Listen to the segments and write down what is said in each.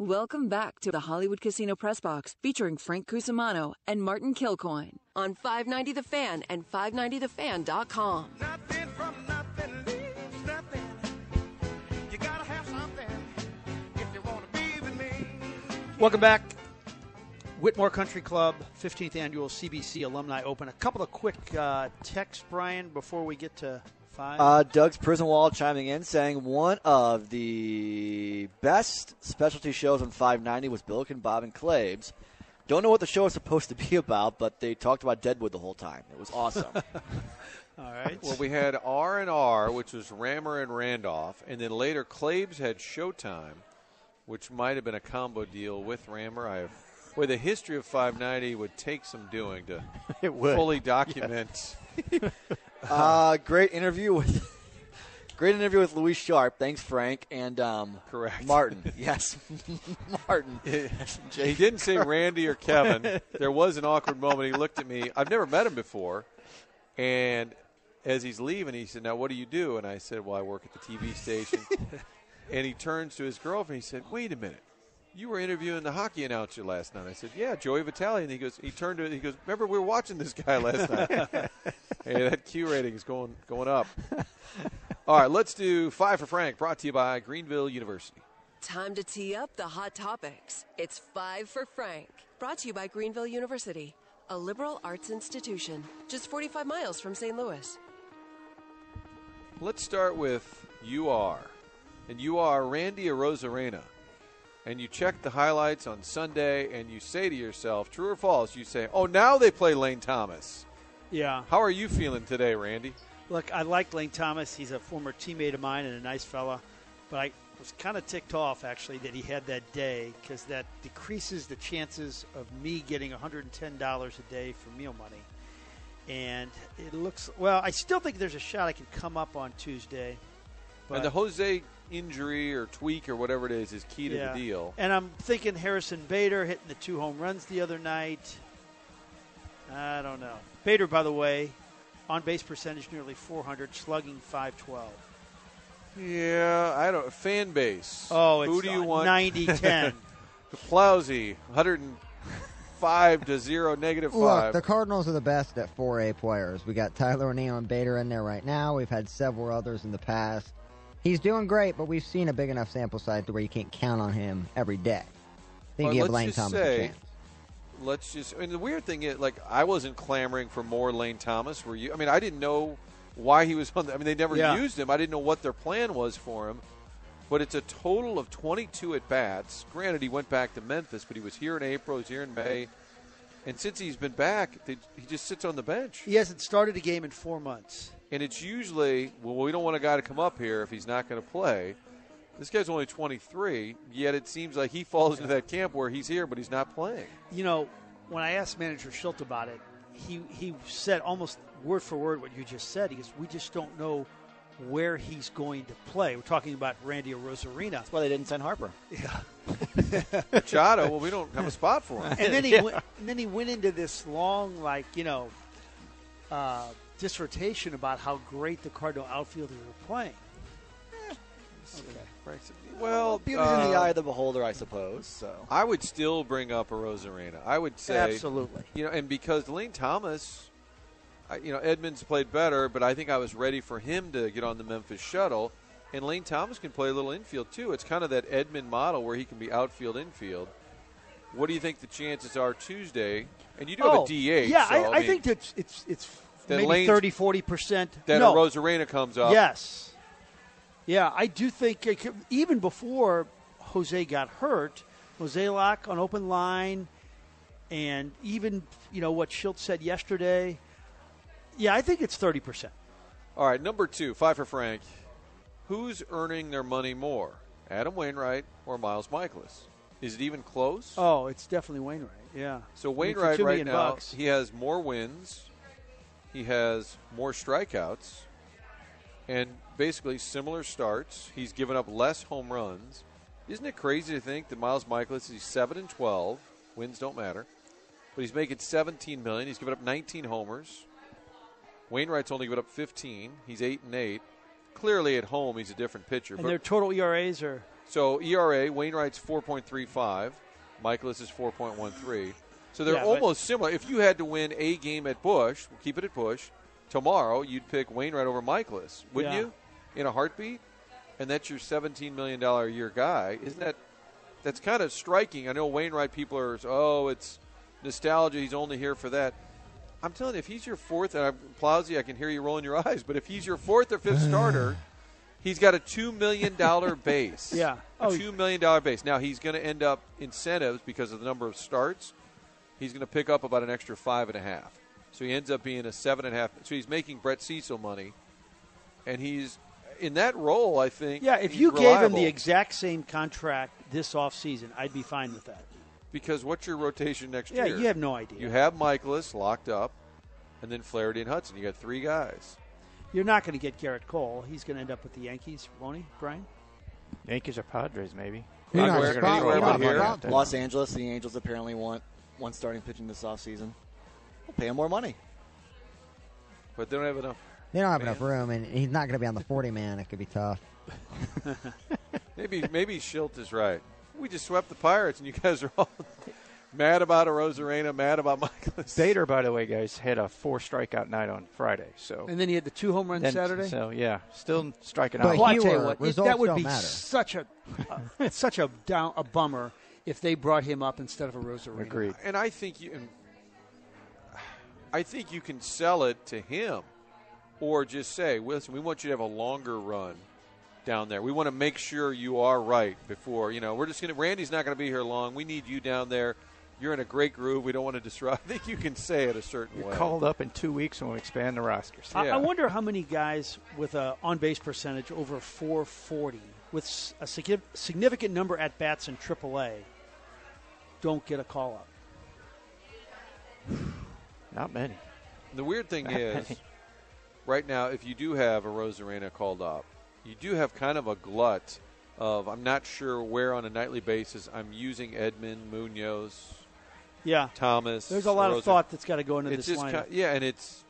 Welcome back to the Hollywood Casino Press Box featuring Frank Cusimano and Martin Kilcoyne on 590 The Fan and 590thefan.com. Nothing from nothing leaves nothing. You gotta have something if you want to be with me. Welcome back. Whitmore Country Club, 15th Annual CBC Alumni Open. A couple of quick texts, Brian, before we get to 5. Doug's Prison Wall chiming in, saying one of the best specialty shows on 590 was Billiken, Bob, and Claves. Don't know what the show is supposed to be about, but they talked about Deadwood the whole time. It was awesome. All right. Well, we had R&R, which was Rammer and Randolph, and then later Claves had Showtime, which might have been a combo deal with Rammer. Boy, the history of 590 would take some doing to fully document. Great interview with Louise Sharp. Thanks, Frank, and correct Martin. Yes, Martin. He didn't say Randy or Kevin. There was an awkward moment. He looked at me. I've never met him before, and as he's leaving, he said, "Now, what do you do?" And I said, "Well, I work at the TV station." And he turns to his girlfriend. He said, "Wait a minute. You were interviewing the hockey announcer last night." I said, "Yeah, Joey Vitale." And he turned to it, he goes, "Remember, we were watching this guy last night." Hey, that Q rating is going up. All right, let's do 5 for Frank, brought to you by Greenville University. Time to tee up the hot topics. It's 5 for Frank, brought to you by Greenville University, a liberal arts institution just 45 miles from St. Louis. Let's start with UR. And you are Randy Arozarena. And you check the highlights on Sunday, and you say to yourself, true or false, you say, oh, now they play Lane Thomas. Yeah. How are you feeling today, Randy? Look, I like Lane Thomas. He's a former teammate of mine and a nice fella. But I was kind of ticked off, actually, that he had that day because that decreases the chances of me getting $110 a day for meal money. And it looks – well, I still think there's a shot I can come up on Tuesday. But and the Jose injury or tweak or whatever it is key to the deal. And I'm thinking Harrison Bader hitting the 2 home runs the other night. I don't know. Bader, by the way, on-base percentage nearly 400, slugging .512. Yeah, I don't – fan base. Oh, it's who do you want? 90-10. Plowsy, 105 to 0, -5. Look, the Cardinals are the best at 4A players. We got Tyler O'Neill and Bader in there right now. We've had several others in the past. He's doing great, but we've seen a big enough sample size to where you can't count on him every day. I think you give Lane Thomas a chance. I mean, the weird thing is, like, I wasn't clamoring for more Lane Thomas. Were you? I mean, I didn't know why he was on I mean, they never used him. I didn't know what their plan was for him. But it's a total of 22 at-bats. Granted, he went back to Memphis, but he was here in April, he was here in May. And since he's been back, he just sits on the bench. He hasn't started a game in 4 months. And it's usually, well, we don't want a guy to come up here if he's not going to play. This guy's only 23, yet it seems like he falls into that camp where he's here, but he's not playing. You know, when I asked Manager Schilt about it, he said almost word for word what you just said. He goes, we just don't know where he's going to play. We're talking about Randy Arozarena. That's why they didn't send Harper. Yeah. Machado, well, we don't have a spot for him. And then he went into this long, dissertation about how great the Cardinal outfielders were playing. Okay. Well, beauty's in the eye of the beholder, I suppose. So I would still bring up Arozarena. I would say absolutely. You know, and because Lane Thomas, Edmonds played better, but I think I was ready for him to get on the Memphis shuttle. And Lane Thomas can play a little infield too. It's kind of that Edmund model where he can be outfield, infield. What do you think the chances are Tuesday? And you do have a DH. Yeah, so, I think that it's maybe 30-40%. That Arozarena comes up. Yes. Yeah, I do think even before Jose got hurt, Jose Locke on open line, and even what Schilt said yesterday. Yeah, I think it's 30%. All right, number 2, 5 for Frank. Who's earning their money more, Adam Wainwright or Miles Michaelis? Is it even close? Oh, it's definitely Wainwright. Yeah. So Wainwright right now, he has more wins, he has more strikeouts, and basically similar starts. He's given up less home runs. Isn't it crazy to think that Miles Michaelis is 7-12? Wins don't matter, but he's making $17 million. He's given up 19 homers. Wainwright's only given up 15. He's 8-8. Clearly at home, he's a different pitcher. And their total ERAs are So ERA, Wainwright's 4.35, Michaelis is 4.13. So they're Yeah, but- almost similar. If you had to win a game at Busch, we'll keep it at Busch, tomorrow you'd pick Wainwright over Michaelis, wouldn't Yeah. you? In a heartbeat? And that's your $17 million a year guy. Isn't that's kind of striking. I know Wainwright people are, it's nostalgia. He's only here for that. I'm telling you, if he's your fourth, and Plowsy, I can hear you rolling your eyes, but if he's your fourth or fifth starter, he's got a $2 million base. Yeah. A $2 million base. Now, he's going to end up incentives because of the number of starts. He's going to pick up about an extra 5.5. So he ends up being a 7.5. So he's making Brett Cecil money. And he's in that role, I think. Yeah, if he's you gave him reliable. the exact same contract this offseason, I'd be fine with that. Because what's your rotation next Yeah, year? you have no idea. You have Michaelis locked up, and then Flaherty and Hudson. You got 3 guys. You're not going to get Garrett Cole. He's going to end up with the Yankees, won't he, Brian? Yankees or Padres, maybe. You're not Anywhere- spot- anywhere you're but not here. spot- Los Angeles, the Angels apparently want one starting pitching this offseason. We'll pay him more money. But they don't have enough. They don't have enough room, and he's not going to be on the 40-man. It could be tough. Maybe Schilt is right. We just swept the Pirates, and you guys are all mad about Arozarena, mad about Michaelis. Bader, by the way, guys, had a 4 strikeout night on Friday. So And then he had the 2 home runs then- Saturday. So yeah, still striking But out. Well, I you tell you were- what, results that would don't be matter. such a bummer if they brought him up instead of a Rosarena. Agreed. And I think you can sell it to him, or just say, "Listen, we want you to have a longer run down there. We want to make sure you are right before we're just going to. Randy's not going to be here long. We need you down there. You're in a great groove. We don't want to disrupt." I think you can say it a certain You're way. called up in 2 weeks when we expand the rosters. Yeah. I wonder how many guys with a on-base percentage over 440 with a significant number at bats in AAA don't get a call-up. Not many. The weird thing is, right now, if you do have a Rosarena called up, you do have kind of a glut of, I'm not sure where on a nightly basis I'm using Edmund, Munoz, Yeah, Thomas. there's a lot of Rosa- thought that's got to go into It's this just lineup. and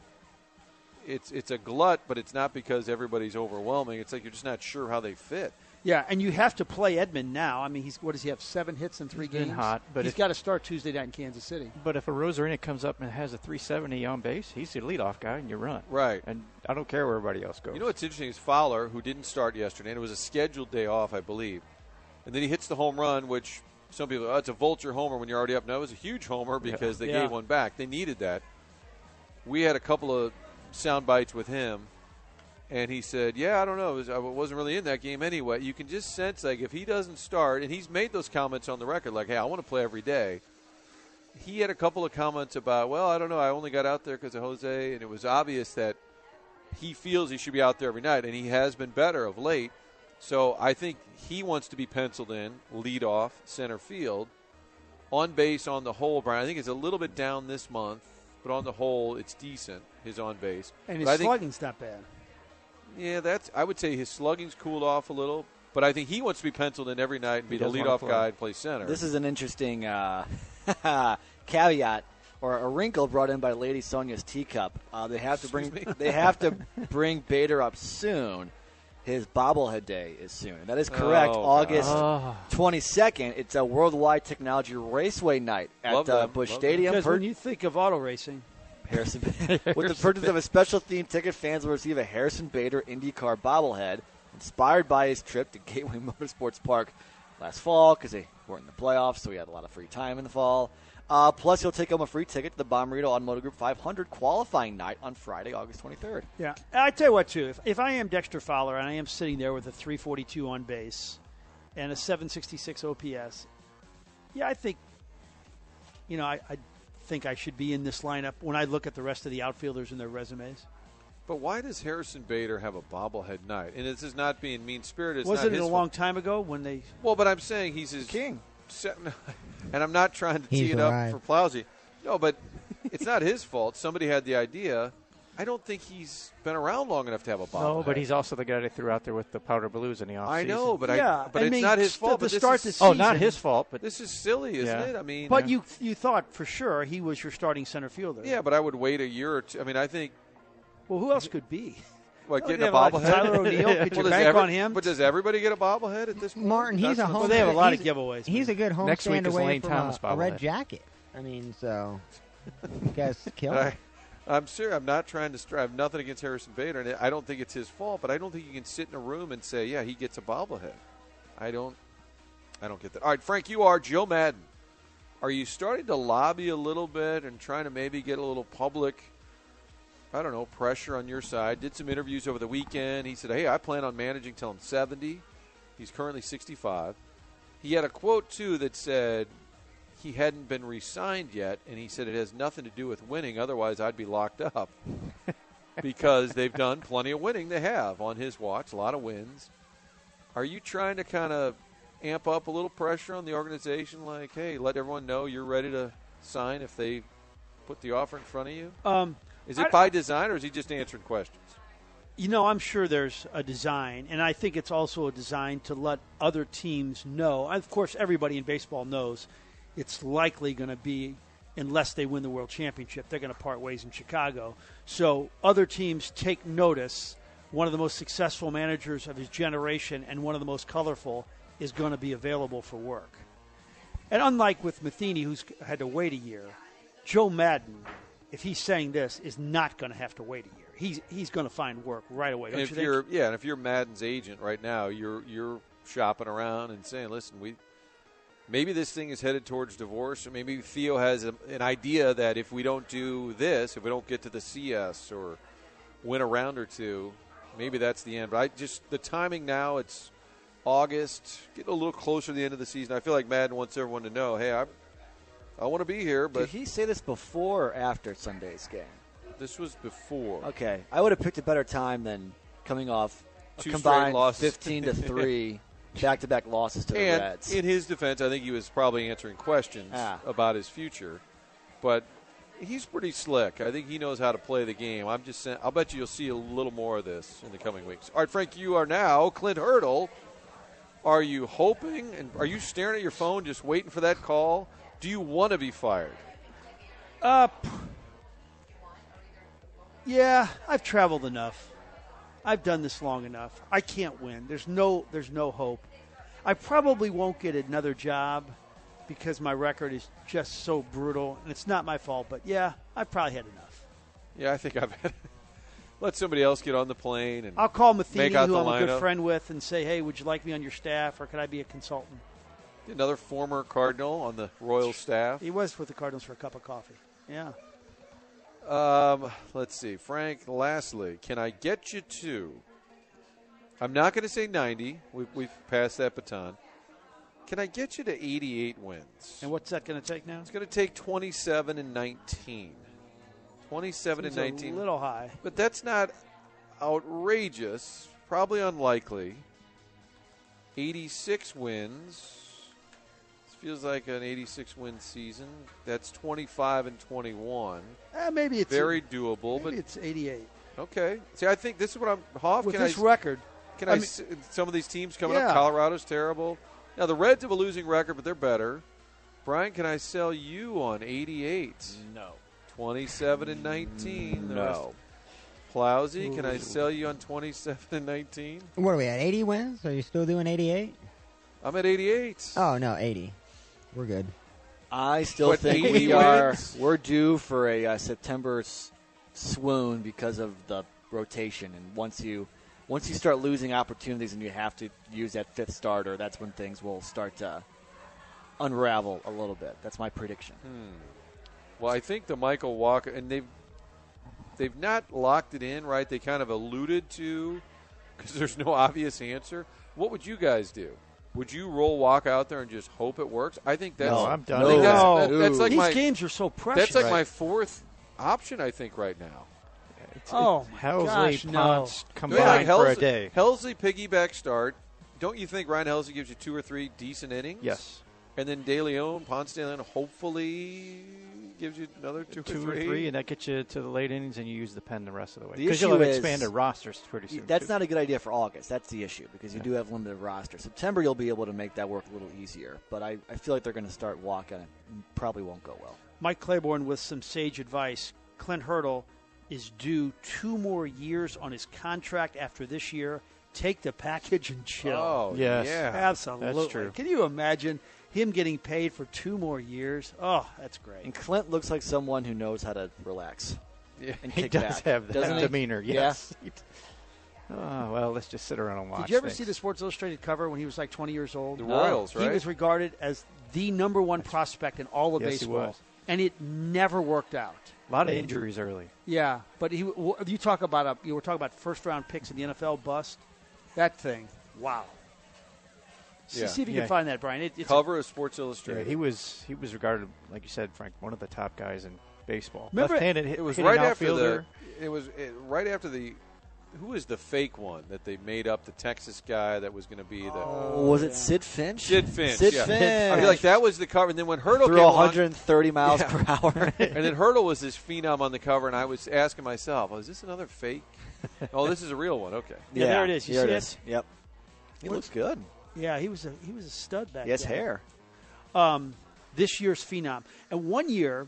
it's a glut, but it's not because everybody's overwhelming. It's like you're just not sure how they fit. Yeah, and you have to play Edmund now. I mean, what does he have? 7 hits in 3 He's been games. hot, but he's if- got to start Tuesday night in Kansas City. But if a Rosarena comes up and has a 370 on base, he's the leadoff guy, and you run. Right. And I don't care where everybody else goes. You know what's interesting is Fowler, who didn't start yesterday, and it was a scheduled day off, I believe. And then he hits the home run, which some people, it's a vulture homer when you're already up. No, it was a huge homer because they Yeah. gave one back. They needed that. We had a couple of sound bites with him, and he said, I don't know. I wasn't really in that game anyway. You can just sense, like, if he doesn't start, and he's made those comments on the record, like, hey, I want to play every day. He had a couple of comments about, I don't know, I only got out there because of Jose, and it was obvious that he feels he should be out there every night, and he has been better of late. So I think he wants to be penciled in, lead off, center field. On base on the whole, Brian, I think it's a little bit down this month, but on the whole, it's decent, his on base. And But I his think- slugging's not bad. Yeah, I would say his slugging's cooled off a little, but I think he wants to be penciled in every night and be He the does wanna leadoff play. guy and play center. This is an interesting caveat or a wrinkle brought in by Lady Sonia's teacup. They have to bring bring Bader up soon. His bobblehead day is soon. That is correct. Oh, August God. 22nd. It's a Worldwide Technology Raceway night at Love them. Busch Love Stadium. Because when you think of auto racing, Harrison, with the purchase of a special themed ticket, fans will receive a Harrison Bader IndyCar bobblehead inspired by his trip to Gateway Motorsports Park last fall because they weren't in the playoffs, so he had a lot of free time in the fall. Plus, he'll take home a free ticket to the Bommarito Automotive Group 500 qualifying night on Friday, August 23rd. yeah. I tell you what, too. If I am Dexter Fowler and I am sitting there with a 342 on base and a 766 OPS, I think, I think I should be in this lineup when I look at the rest of the outfielders and their resumes. But why does Harrison Bader have a bobblehead night? And this is not being mean-spirited. It's Wasn't not it a his long fault. time ago when they? Well, but I'm saying he's his King. And I'm not trying to tee He's it up right. for Plowsy. No, but it's not his fault. Somebody had the idea. I don't think he's been around long enough to have a bobblehead. No, but he's also the guy they threw out there with the powder blues in the offseason. I know, but Yeah, but I it's mean, not his still fault. to But start this the is, season. Oh, not his fault, but this is silly, isn't Yeah. it? I mean, But you thought for sure he was your starting center fielder. yeah, but I would wait a year or two. I mean, I think Well, who else could be? What, Oh, getting they a have bobblehead? Tyler O'Neill. Could you Well, bank on him? But does everybody get a bobblehead at this point? Martin, he's That's a what- home. Well, they have a lot of he's- giveaways. He's a good Next week homestand is away Lane from Thomas a red bobblehead. jacket. I mean, so you guys kill him. I'm sure. I'm not trying to. I have nothing against Harrison Bader, and I don't think it's his fault. But I don't think you can sit in a room and say, "Yeah, he gets a bobblehead." I don't get that. All right, Frank, you are Joe Madden. Are you starting to lobby a little bit and trying to maybe get a little public, I don't know, pressure on your side? Did some interviews over the weekend. He said, "Hey, I plan on managing till I'm 70." He's currently 65. He had a quote too that said he hadn't been re-signed yet, and he said it has nothing to do with winning. Otherwise, I'd be locked up because they've done plenty of winning. They have on his watch, a lot of wins. Are you trying to kind of amp up a little pressure on the organization, like, hey, let everyone know you're ready to sign if they put the offer in front of you? Is it by design, or is he just answering questions? You know, I'm sure there's a design, and I think it's also a design to let other teams know. Of course, everybody in baseball knows it's likely going to be, unless they win the World Championship, they're going to part ways in Chicago. So other teams take notice. One of the most successful managers of his generation and one of the most colorful is going to be available for work. And unlike with Matheny, who's had to wait a year, Joe Madden, if he's saying this, is not going to have to wait a year. He's going to find work right away. Don't And you if think? and if you're Madden's agent right now, you're shopping around and saying, listen, maybe this thing is headed towards divorce, or maybe Theo has an idea that if we don't do this, if we don't get to the CS or win a round or two, maybe that's the end. But the timing now, it's August, getting a little closer to the end of the season. I feel like Madden wants everyone to know, hey, I want to be here. But Did he say this before or after Sunday's game? this was before. Okay. I would have picked a better time than coming off a Two combined straight losses. 15-3 back-to-back losses to the And Reds. in his defense, I think he was probably answering questions about his future. But he's pretty slick. I think he knows how to play the game. I'm just saying, I'll bet you'll see a little more of this in the coming weeks. All right, Frank, you are now Clint Hurdle. Are you hoping and are you staring at your phone just waiting for that call? Do you want to be fired? Yeah, I've traveled enough. I've done this long enough. I can't win. There's no hope. I probably won't get another job because my record is just so brutal, and it's not my fault. But yeah, I've probably had enough. Yeah, I think I've had let somebody else get on the plane and I'll call Matheny, make out who the I'm a good lineup. friend with, and say, "Hey, would you like me on your staff, or could I be a consultant?" Another former Cardinal on the Royal staff. He was with the Cardinals for a cup of coffee. Yeah. Let's see. Frank, lastly, can I get you to – I'm not going to say 90. We've passed that baton. Can I get you to 88 wins? And what's that going to take now? It's going to take 27 and 19. 27 Seems and 19. a little high. But that's not outrageous. Probably unlikely. 86 wins. Feels like an 86-win season. That's 25 and 21. Maybe it's Very doable, maybe but it's 88 okay. See, I think this is what I'm. Hoff, with can this I, record. Can I I? mean- Some of these teams coming Yeah. up. Colorado's terrible. Now the Reds have a losing record, but they're better. Brian, can I sell you on 88? No. 27 and 19. The rest- No. Plowsy, can I sell you on 27 and 19? What are we at? 80 wins? Are you still doing 88? I'm at 88. Oh no, 80. We're good. I still What, think 80 we're due for a September swoon because of the rotation. And once you start losing opportunities and you have to use that fifth starter, that's when things will start to unravel a little bit. That's my prediction. Well, I think the Michael Walker, and they've not locked it in, right? They kind of alluded to, because there's no obvious answer. What would you guys do? Would you roll Walk out there and just hope it works? I think that's. No, I'm done. I think No. that's like These my. games are so precious. That's like my fourth option. I think right now. Oh, my Helsley, gosh, no. Ponce Like combined for a day. Helsley piggyback start. Don't you think Ryan Helsley gives you 2 or 3 decent innings? Yes. And then De Leon, Ponce de Leon, hopefully gives you another 2 Two or 3. and that gets you to the late innings, and you use the pen the rest of the way. The Because you'll issue have is- expanded rosters pretty soon. That's too. not a good idea for August. That's the issue because you do have limited roster. September, you'll be able to make that work a little easier. But I feel like they're going to start walking. It probably won't go well. Mike Claiborne with some sage advice. Clint Hurdle, is due 2 more years on his contract after this year. Take the package and chill. Oh, Yes. yeah. Absolutely. That's true. Can you imagine him getting paid for 2 more years? Oh, that's great. And Clint looks like someone who knows how to relax. Yeah. And He kick does back. have that Doesn't he? demeanor. Yes. Oh, well, let's just sit around and watch. Did you ever things. see the Sports Illustrated cover when he was like 20 years old? The Royals, He right? was regarded as the number one prospect in all of Yes, he baseball, was. and it never worked out. A lot of injuries early. Yeah, but you were talking about first round picks in the NFL bust. That thing, wow. Yeah. See if you Yeah. can find that, Brian. It's Cover of Sports Yeah, Illustrated. he was regarded, like you said, Frank, one of the top guys in baseball. Remember- Left-handed It was hitting right after outfielder. right after the. Who was the fake one that they made up? The Texas guy that was going to be the Was it Sid Finch? Sid Finch. Sid yeah. Finch. I feel like that was the cover, and then when Hurdle Threw came along, 130 miles Yeah. per hour. and then Hurdle was this phenom on the cover, and I was asking myself, "Oh, is this another fake? Oh, this is a real one." Okay. Yeah, there it is. You Here see it it? is. Yep. He looks good. Yeah, he was a stud back He has then. hair. This year's phenom, and one year,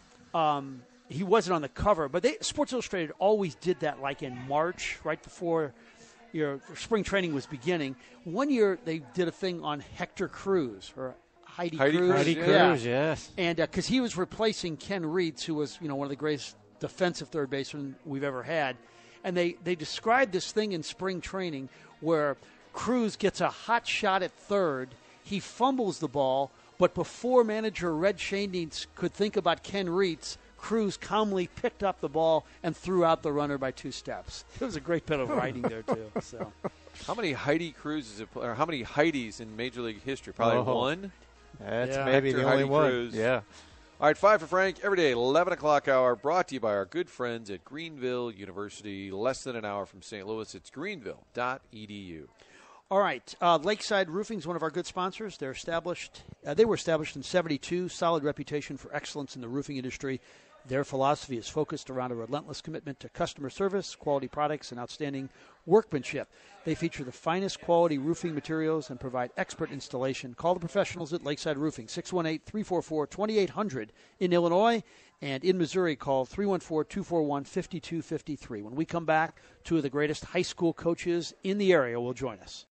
he wasn't on the cover, but Sports Illustrated always did that, like in March, right before your spring training was beginning. One year they did a thing on Hector Cruz or Heidi Cruz. Heidi Yeah. Cruz, yes. And because he was replacing Ken Reitz, who was one of the greatest defensive third basemen we've ever had, and they described this thing in spring training where Cruz gets a hot shot at third, he fumbles the ball, but before manager Red Schoendienst could think about Ken Reitz, Cruz calmly picked up the ball and threw out the runner by 2 steps. It was a great bit of writing there too. So How many Heidi Cruzes, or how many Heidis in Major League history? Probably Oh. one. That's Yeah. maybe Hector, the only Heidi one. Cruz. Yeah. All right, 5 for Frank, every day, 11 o'clock hour, brought to you by our good friends at Greenville University, less than an hour from St. Louis. It's greenville.edu. all right, Lakeside Roofing is one of our good sponsors. They're established. They were established in '72. Solid reputation for excellence in the roofing industry. Their philosophy is focused around a relentless commitment to customer service, quality products, and outstanding workmanship. They feature the finest quality roofing materials and provide expert installation. Call the professionals at Lakeside Roofing, 618-344-2800 in Illinois, and in Missouri, call 314-241-5253. When we come back, 2 of the greatest high school coaches in the area will join us.